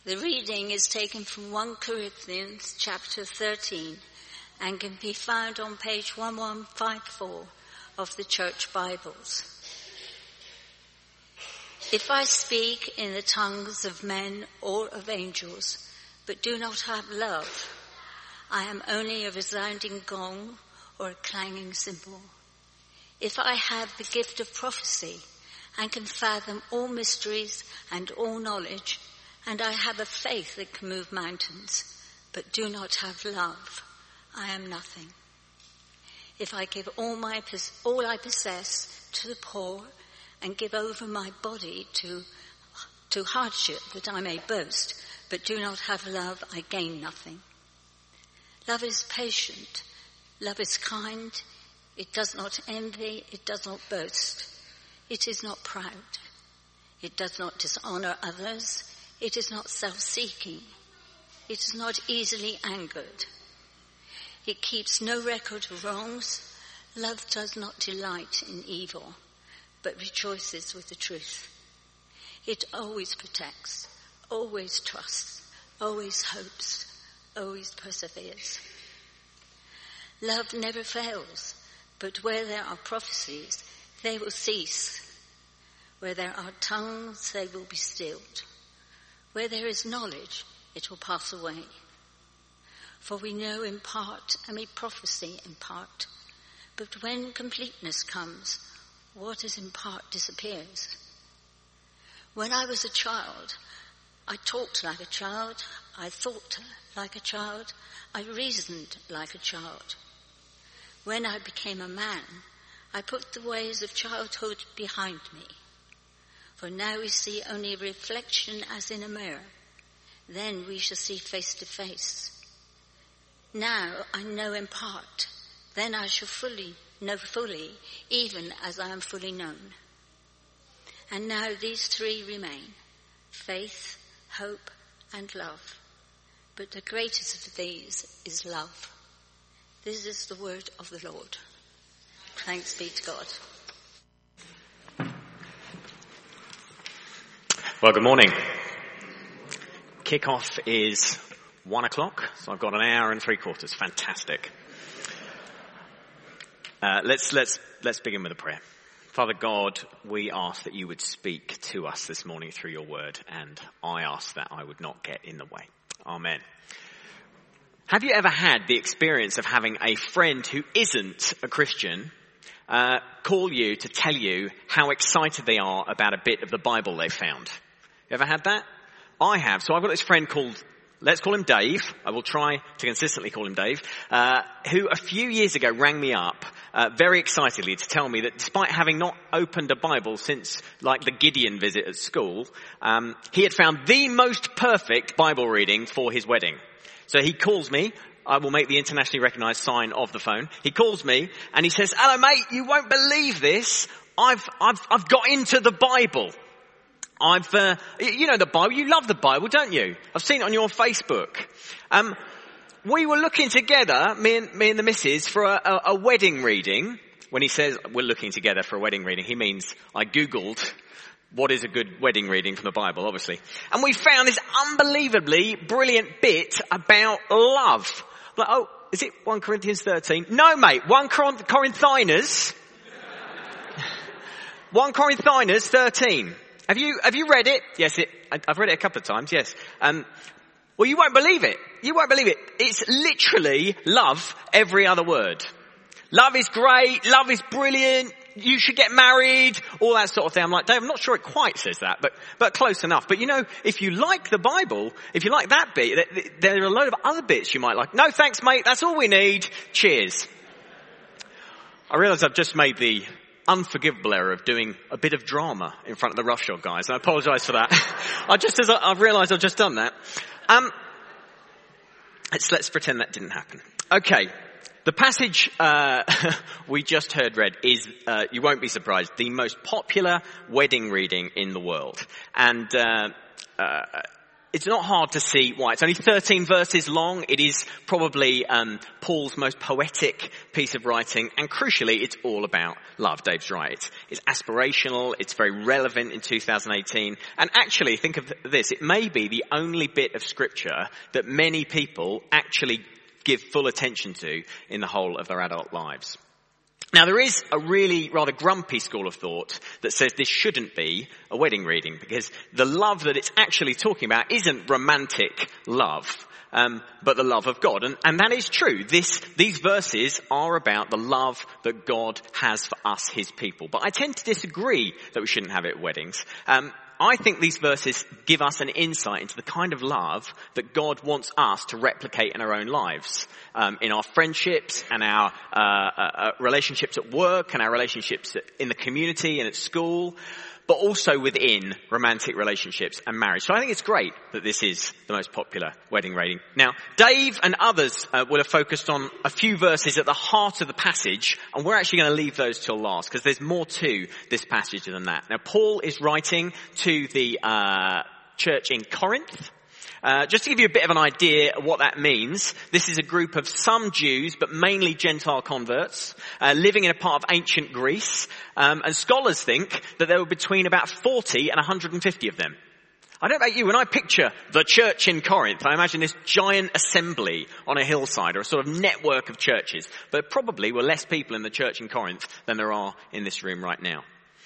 The reading is taken from 1 Corinthians chapter 13 and can be found on page 1154 of the Church Bibles. If I speak in the tongues of men or of angels, but do not have love, I am only a resounding gong or a clanging cymbal. If I have the gift of prophecy and can fathom all mysteries and all knowledge, and I have a faith that can move mountains, but do not have love, I am nothing. If I give all I possess to the poor and give over my body to hardship that I may boast, but do not have love, I gain nothing. Love is patient. Love is kind. It does not envy. It does not boast. It is not proud. It does not dishonor others. It is not self-seeking. It is not easily angered. It keeps no record of wrongs. Love does not delight in evil, but rejoices with the truth. It always protects, always trusts, always hopes, always perseveres. Love never fails, but where there are prophecies, they will cease. Where there are tongues, they will be stilled. Where there is knowledge, it will pass away. For we know in part and we prophesy in part. But when completeness comes, what is in part disappears. When I was a child, I talked like a child, I thought like a child, I reasoned like a child. When I became a man, I put the ways of childhood behind me. For now we see only a reflection as in a mirror. Then we shall see face to face. Now I know in part. Then I shall know fully, even as I am fully known. And now these three remain: faith, hope, and love. But the greatest of these is love. This is the word of the Lord. Thanks be to God. Well, good morning. Kick-off is 1:00, so I've got an hour and 3/4. Fantastic. Let's begin with a prayer. Father God, we ask that you would speak to us this morning through your word, and I ask that I would not get in the way. Amen. Have you ever had the experience of having a friend who isn't a Christian call you to tell you how excited they are about a bit of the Bible they found? You ever had that? I have. So I've got this friend called, let's call him Dave. I will try to consistently call him Dave, who a few years ago rang me up very excitedly to tell me that despite having not opened a Bible since like the Gideon visit at school, he had found the most perfect Bible reading for his wedding. So he calls me. I will make the internationally recognized sign of the phone. He calls me and he says, "Hello mate, you won't believe this. I've got into the Bible. You know the Bible. You love the Bible, don't you? I've seen it on your Facebook. We were looking together, me and the missus, for a wedding reading." When he says we're looking together for a wedding reading, he means I Googled what is a good wedding reading from the Bible, obviously. And we found this unbelievably brilliant bit about love. Like, oh, is it 1 Corinthians 13? No, mate, 1 Corinthians. 1 Corinthians 13. Have you read it? Yes, I've read it a couple of times, yes. Well, you won't believe it. You won't believe it. It's literally love every other word. Love is great. Love is brilliant. You should get married. All that sort of thing. I'm like, Dave, I'm not sure it quite says that, but close enough. But you know, if you like the Bible, if you like that bit, there are a load of other bits you might like. No, thanks, mate. That's all we need. Cheers. I realise I've just made the unforgivable error of doing a bit of drama in front of the roughshod guys. And I apologise for that. I've realised I've just done that. Let's pretend that didn't happen. Okay. The passage we just heard read is, you won't be surprised, the most popular wedding reading in the world. And it's not hard to see why. It's only 13 verses long. It is probably Paul's most poetic piece of writing. And crucially, it's all about love. Dave's right. It's aspirational. It's very relevant in 2018. And actually, think of this. It may be the only bit of scripture that many people actually give full attention to in the whole of their adult lives. Now, there is a really rather grumpy school of thought that says this shouldn't be a wedding reading because the love that it's actually talking about isn't romantic love, but the love of God. And that is true. These verses are about the love that God has for us, his people. But I tend to disagree that we shouldn't have it at weddings. I think these verses give us an insight into the kind of love that God wants us to replicate in our own lives, in our friendships and our relationships at work and our relationships in the community and at school, but also within romantic relationships and marriage. So I think it's great that this is the most popular wedding reading. Now, Dave and others will have focused on a few verses at the heart of the passage, and we're actually going to leave those till last because there's more to this passage than that. Now, Paul is writing to the church in Corinth. Just to give you a bit of an idea of what that means, this is a group of some Jews, but mainly Gentile converts, living in a part of ancient Greece. And scholars think that there were between about 40 and 150 of them. I don't know about you, when I picture the church in Corinth, I imagine this giant assembly on a hillside or a sort of network of churches. But there probably were less people in the church in Corinth than there are in this room right now.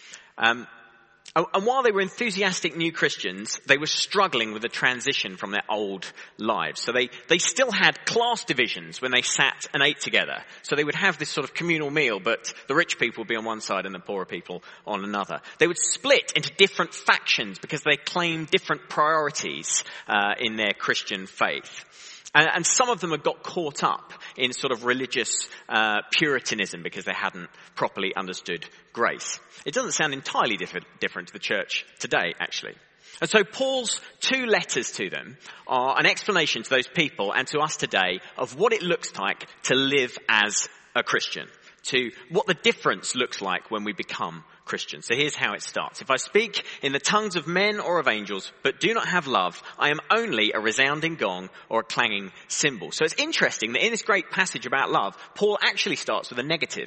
And while they were enthusiastic new Christians, they were struggling with the transition from their old lives. So they still had class divisions when they sat and ate together. So they would have this sort of communal meal, but the rich people would be on one side and the poorer people on another. They would split into different factions because they claimed different priorities in their Christian faith. And some of them had got caught up in sort of religious Puritanism because they hadn't properly understood grace. It doesn't sound entirely different to the church today, actually. And so Paul's two letters to them are an explanation to those people and to us today of what it looks like to live as a Christian, to what the difference looks like when we become Christians. So here's how it starts. If I speak in the tongues of men or of angels, but do not have love, I am only a resounding gong or a clanging cymbal. So it's interesting that in this great passage about love, Paul actually starts with a negative.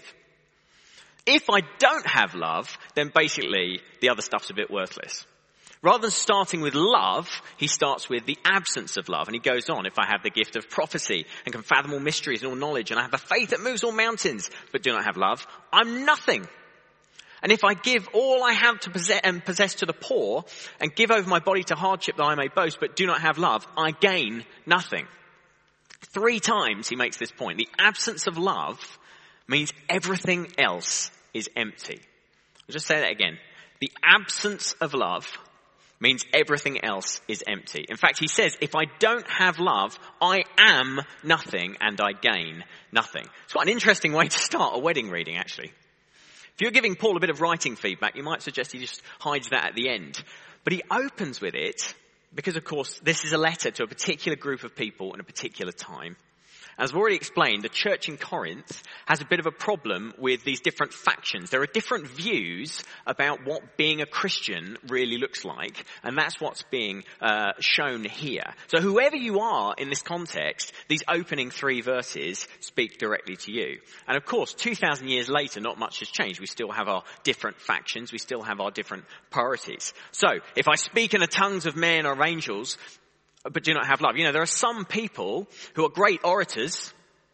If I don't have love, then basically the other stuff's a bit worthless. Rather than starting with love, he starts with the absence of love. And he goes on, if I have the gift of prophecy and can fathom all mysteries and all knowledge, and I have a faith that moves all mountains, but do not have love, I'm nothing. And if I give all I have to possess to the poor and give over my body to hardship that I may boast, but do not have love, I gain nothing. 3 times he makes this point. The absence of love means everything else is empty. I'll just say that again. The absence of love means everything else is empty. In fact, he says, if I don't have love, I am nothing and I gain nothing. It's quite an interesting way to start a wedding reading, actually. If you're giving Paul a bit of writing feedback, you might suggest he just hides that at the end. But he opens with it because, of course, this is a letter to a particular group of people in a particular time. As I've already explained, the church in Corinth has a bit of a problem with these different factions. There are different views about what being a Christian really looks like, and that's what's being shown here. So whoever you are in this context, these opening 3 verses speak directly to you. And of course, 2,000 years later, not much has changed. We still have our different factions. We still have our different priorities. So if I speak in the tongues of men or of angels, but do not have love. You know, there are some people who are great orators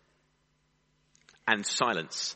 and silence.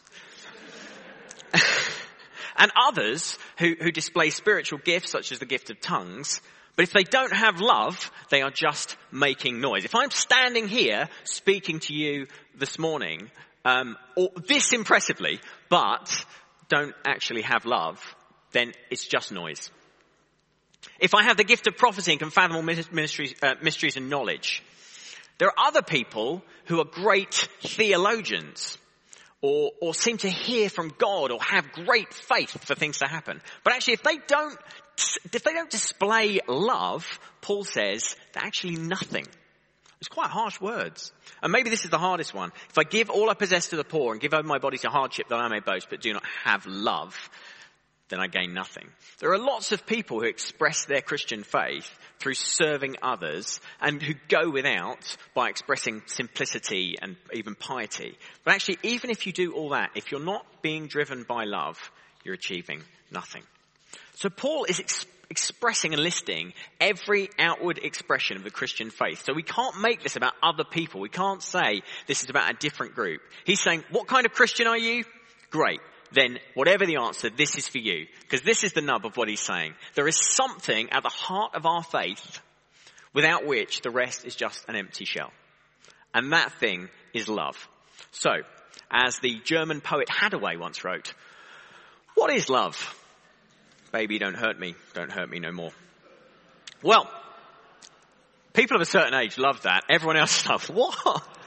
And others who display spiritual gifts such as the gift of tongues. But if they don't have love, they are just making noise. If I'm standing here speaking to you this morning, or this impressively, but don't actually have love, then it's just noise. If I have the gift of prophecy and can fathom all mysteries and knowledge, there are other people who are great theologians or seem to hear from God or have great faith for things to happen. But actually, if they don't display love, Paul says they're actually nothing. It's quite harsh words. And maybe this is the hardest one. If I give all I possess to the poor and give over my body to hardship that I may boast, but do not have love, then I gain nothing. There are lots of people who express their Christian faith through serving others and who go without by expressing simplicity and even piety. But actually, even if you do all that, if you're not being driven by love, you're achieving nothing. So Paul is expressing and listing every outward expression of the Christian faith. So we can't make this about other people. We can't say this is about a different group. He's saying, what kind of Christian are you? Great. Then whatever the answer, this is for you. Because this is the nub of what he's saying. There is something at the heart of our faith without which the rest is just an empty shell. And that thing is love. So, as the German poet Hadaway once wrote, what is love? Baby, don't hurt me no more. Well, people of a certain age love that. Everyone else loves, what?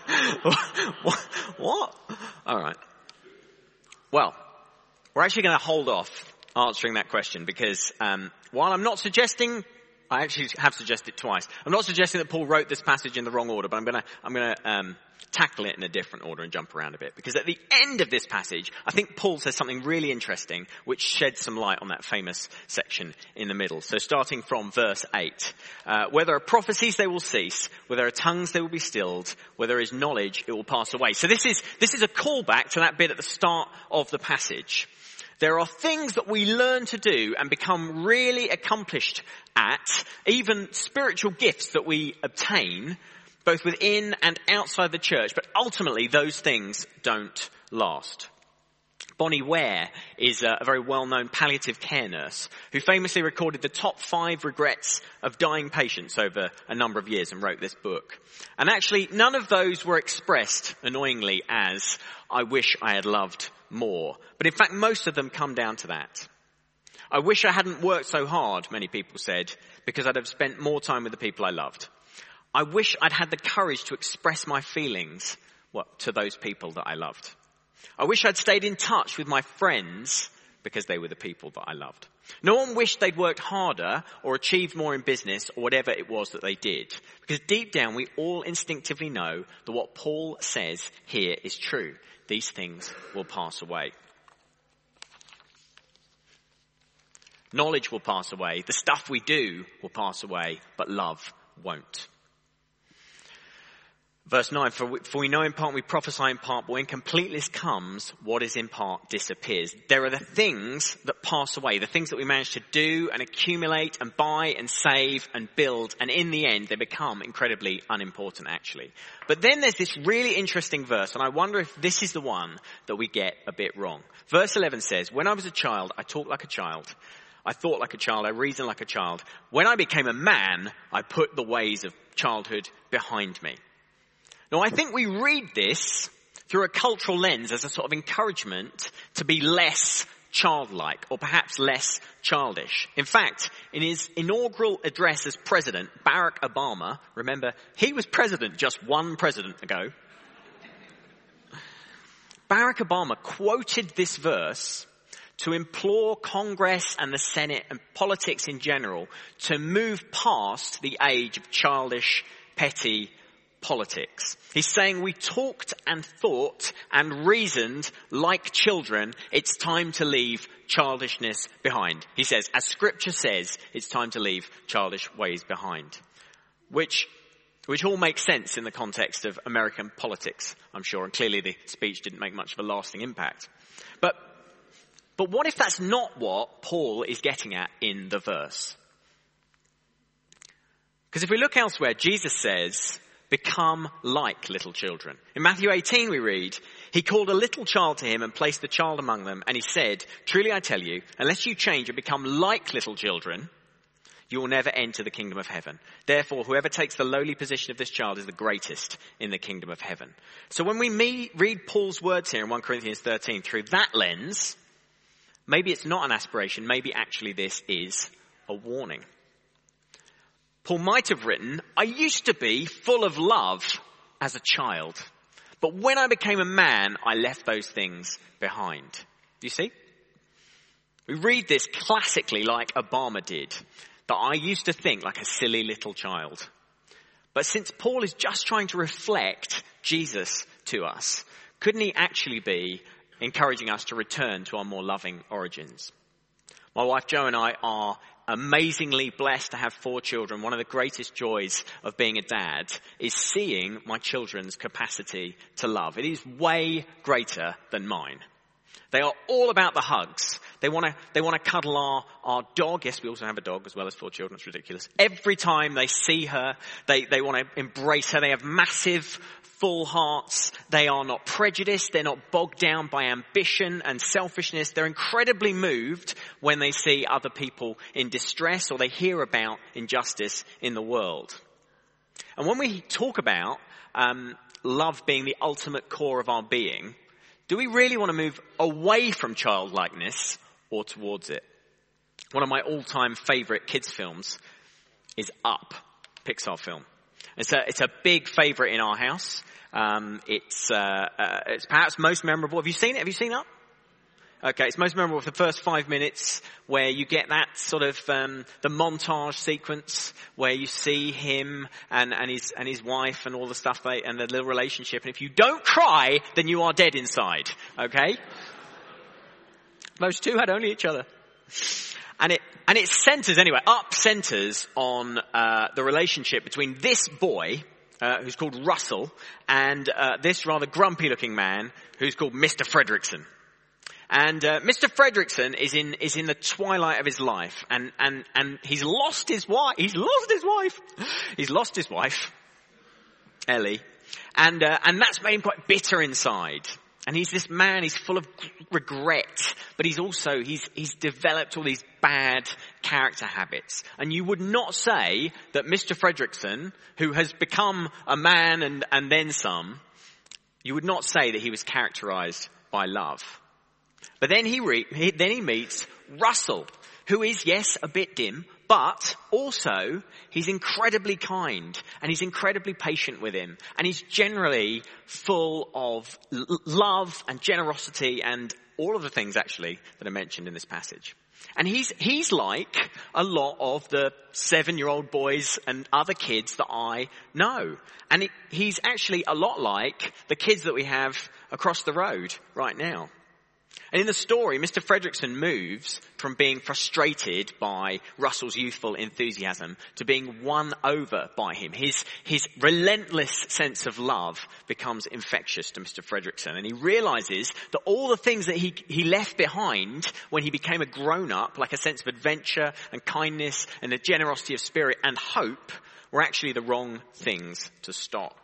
What? All right. Well, we're actually going to hold off answering that question because while I'm not suggesting, I actually have suggested twice. I'm not suggesting that Paul wrote this passage in the wrong order, but I'm going to tackle it in a different order and jump around a bit. Because at the end of this passage, I think Paul says something really interesting, which sheds some light on that famous section in the middle. So starting from verse 8, where there are prophecies, they will cease. Where there are tongues, they will be stilled. Where there is knowledge, it will pass away. So this is a callback to that bit at the start of the passage. There are things that we learn to do and become really accomplished at, even spiritual gifts that we obtain, both within and outside the church, but ultimately those things don't last. Bonnie Ware is a very well-known palliative care nurse who famously recorded the top 5 regrets of dying patients over a number of years and wrote this book. And actually, none of those were expressed, annoyingly, as, I wish I had loved more. But in fact, most of them come down to that. I wish I hadn't worked so hard, many people said, because I'd have spent more time with the people I loved. I wish I'd had the courage to express my feelings to those people that I loved. I wish I'd stayed in touch with my friends because they were the people that I loved. No one wished they'd worked harder or achieved more in business or whatever it was that they did. Because deep down we all instinctively know that what Paul says here is true. These things will pass away. Knowledge will pass away. The stuff we do will pass away, but love won't. Verse 9, for we know in part, we prophesy in part, but when completeness comes, what is in part disappears. There are the things that pass away, the things that we manage to do and accumulate and buy and save and build, and in the end, they become incredibly unimportant, actually. But then there's this really interesting verse, and I wonder if this is the one that we get a bit wrong. Verse 11 says, when I was a child, I talked like a child. I thought like a child, I reasoned like a child. When I became a man, I put the ways of childhood behind me. Now, I think we read this through a cultural lens as a sort of encouragement to be less childlike or perhaps less childish. In fact, in his inaugural address as president, Barack Obama, remember, he was president just one president ago. Barack Obama quoted this verse to implore Congress and the Senate and politics in general to move past the age of childish, petty politics. He's saying we talked and thought and reasoned like children. It's time to leave childishness behind. He says, as scripture says, it's time to leave childish ways behind. Which all makes sense in the context of American politics, I'm sure. And clearly the speech didn't make much of a lasting impact. But what if that's not what Paul is getting at in the verse? Because if we look elsewhere, Jesus says, become like little children. In Matthew 18 we read, he called a little child to him and placed the child among them. And he said, truly I tell you, unless you change and become like little children, you will never enter the kingdom of heaven. Therefore, whoever takes the lowly position of this child is the greatest in the kingdom of heaven. So when we read Paul's words here in 1 Corinthians 13 through that lens, maybe it's not an aspiration. Maybe actually this is a warning. Paul might have written, I used to be full of love as a child, but when I became a man, I left those things behind. Do you see? We read this classically like Obama did, that I used to think like a silly little child. But since Paul is just trying to reflect Jesus to us, couldn't he actually be encouraging us to return to our more loving origins? My wife Jo and I are amazingly blessed to have 4 children. One of the greatest joys of being a dad is seeing my children's capacity to love. It is way greater than mine. They are all about the hugs. They want to cuddle our dog. Yes, we also have a dog as well as 4 children. It's ridiculous. Every time they see her, they want to embrace her. They have massive, full hearts. They are not prejudiced. They're not bogged down by ambition and selfishness. They're incredibly moved when they see other people in distress or they hear about injustice in the world. And when we talk about love being the ultimate core of our being, do we really want to move away from childlikeness or towards it? One of my all-time favourite kids' films is Up, Pixar film. It's a big favourite in our house. It's perhaps most memorable. Have you seen it? Have you seen Up? Okay, it's most memorable for the first 5 minutes where you get that sort of the montage sequence where you see him and his wife and all the stuff and the little relationship. And if you don't cry, then you are dead inside. Okay? Those two had only each other. And it centers, anyway, Up centers on the relationship between this boy who's called Russell and this rather grumpy looking man who's called Mr. Fredricksen. And Mr. Fredricksen is in the twilight of his life, and he's lost his wife. He's lost his wife, Ellie, and that's made him quite bitter inside. And he's this man. He's full of regret, but he's developed all these bad character habits. And you would not say that Mr. Fredricksen, who has become a man and then some, you would not say that he was characterized by love. But then he meets Russell, who is, yes, a bit dim, but also he's incredibly kind and he's incredibly patient with him. And he's generally full of love and generosity and all of the things actually that are mentioned in this passage. And he's like a lot of the 7-year-old boys and other kids that I know. And he's actually a lot like the kids that we have across the road right now. And in the story, Mr. Fredricksen moves from being frustrated by Russell's youthful enthusiasm to being won over by him. His relentless sense of love becomes infectious to Mr. Fredricksen. And he realizes that all the things that he left behind when he became a grown-up, like a sense of adventure and kindness and a generosity of spirit and hope, were actually the wrong things to stop.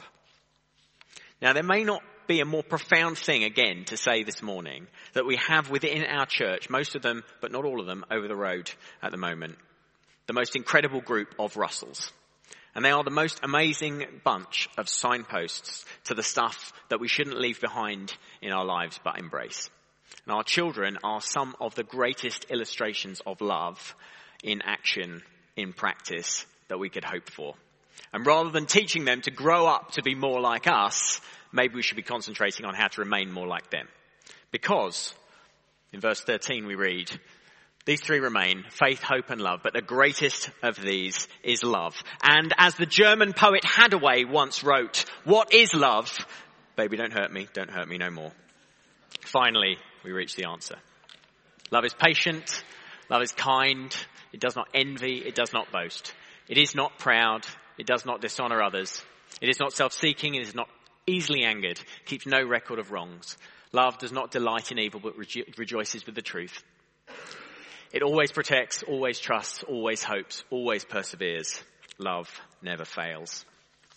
Now, there may not be a more profound thing, again, to say this morning that we have within our church, most of them, but not all of them, over the road at the moment, the most incredible group of Russells. And they are the most amazing bunch of signposts to the stuff that we shouldn't leave behind in our lives but embrace. And our children are some of the greatest illustrations of love in action, in practice, that we could hope for. And rather than teaching them to grow up to be more like us, maybe we should be concentrating on how to remain more like them. Because, in verse 13 we read, these 3 remain, faith, hope and love, but the greatest of these is love. And as the German poet Hadaway once wrote, what is love? Baby, don't hurt me no more. Finally, we reach the answer. Love is patient, love is kind, it does not envy, it does not boast. It is not proud, it does not dishonor others. It is not self-seeking, it is not easily angered, keeps no record of wrongs. Love does not delight in evil, but rejoices with the truth. It always protects, always trusts, always hopes, always perseveres. Love never fails.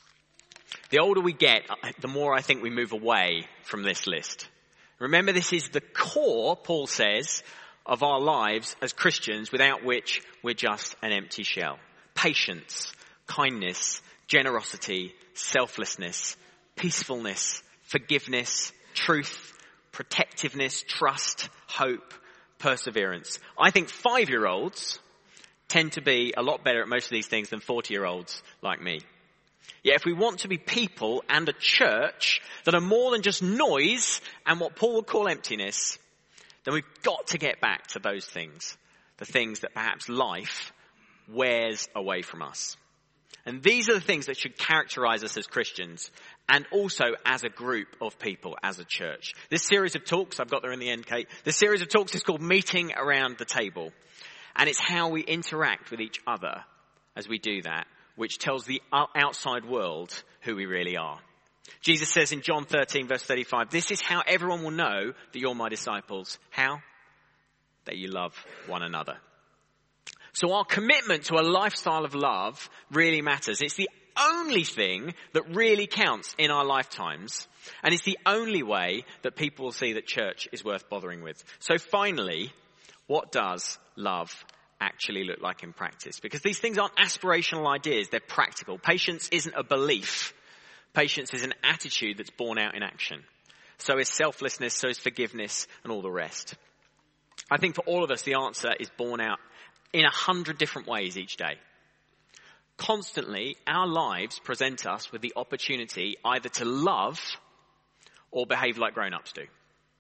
The older we get, the more I think we move away from this list. Remember, this is the core, Paul says, of our lives as Christians, without which we're just an empty shell. Patience, kindness, generosity, selflessness, peacefulness, forgiveness, truth, protectiveness, trust, hope, perseverance. I think 5-year-olds tend to be a lot better at most of these things than 40-year-olds like me. Yet if we want to be people and a church that are more than just noise and what Paul would call emptiness, then we've got to get back to those things, the things that perhaps life wears away from us. And these are the things that should characterize us as Christians and also as a group of people, as a church. This series of talks, I've got there in the end, Kate. This series of talks is called Meeting Around the Table. And it's how we interact with each other as we do that, which tells the outside world who we really are. Jesus says in John 13 verse 35, this is how everyone will know that you're my disciples. How? That you love one another. So our commitment to a lifestyle of love really matters. It's the only thing that really counts in our lifetimes. And it's the only way that people will see that church is worth bothering with. So finally, what does love actually look like in practice? Because these things aren't aspirational ideas, they're practical. Patience isn't a belief. Patience is an attitude that's born out in action. So is selflessness, so is forgiveness, and all the rest. I think for all of us, the answer is born out in 100 different ways each day. Constantly, our lives present us with the opportunity either to love or behave like grown-ups do.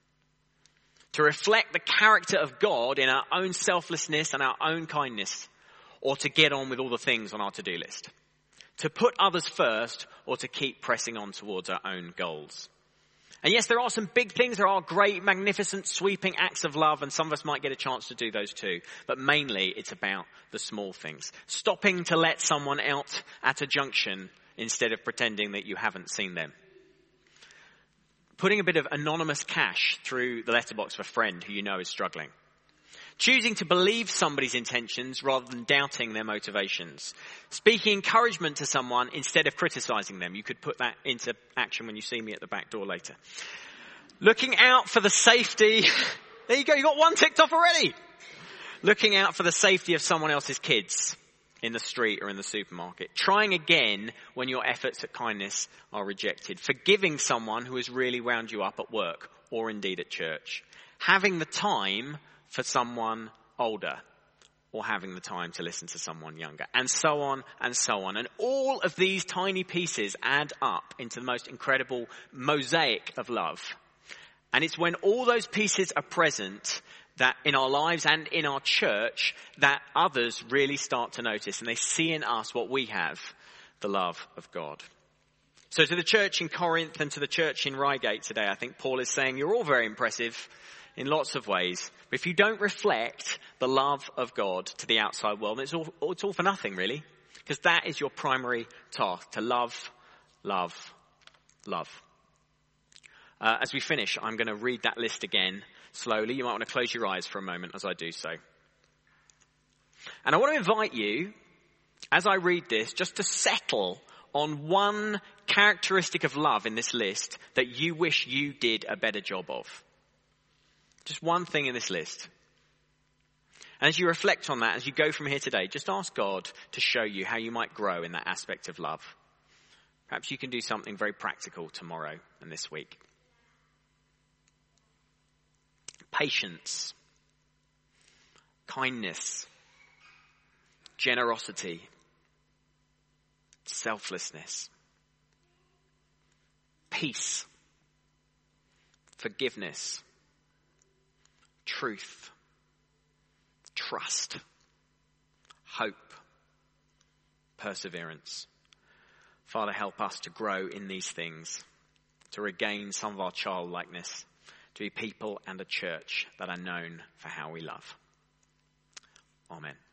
To reflect the character of God in our own selflessness and our own kindness, or to get on with all the things on our to-do list. To put others first, or to keep pressing on towards our own goals. And yes, there are some big things. There are great, magnificent, sweeping acts of love, and some of us might get a chance to do those too. But mainly, it's about the small things. Stopping to let someone out at a junction instead of pretending that you haven't seen them. Putting a bit of anonymous cash through the letterbox of a friend who you know is struggling. Choosing to believe somebody's intentions rather than doubting their motivations. Speaking encouragement to someone instead of criticizing them. You could put that into action when you see me at the back door later. Looking out for the safety. There you go, you got one ticked off already. Looking out for the safety of someone else's kids in the street or in the supermarket. Trying again when your efforts at kindness are rejected. Forgiving someone who has really wound you up at work or indeed at church. Having the time for someone older, or having the time to listen to someone younger, and so on and so on. And all of these tiny pieces add up into the most incredible mosaic of love. And it's when all those pieces are present that in our lives and in our church that others really start to notice, and they see in us what we have, the love of God. So to the church in Corinth and to the church in Reigate today, I think Paul is saying you're all very impressive in lots of ways. But if you don't reflect the love of God to the outside world, it's all for nothing, really. Because that is your primary task, to love, love, love. As we finish, I'm going to read that list again slowly. You might want to close your eyes for a moment as I do so. And I want to invite you, as I read this, just to settle on one characteristic of love in this list that you wish you did a better job of. Just one thing in this list. And as you reflect on that, as you go from here today, just ask God to show you how you might grow in that aspect of love. Perhaps you can do something very practical tomorrow and this week. Patience, kindness, generosity, selflessness, peace, forgiveness, truth, trust, hope, perseverance. Father, help us to grow in these things, to regain some of our childlikeness, to be people and a church that are known for how we love. Amen.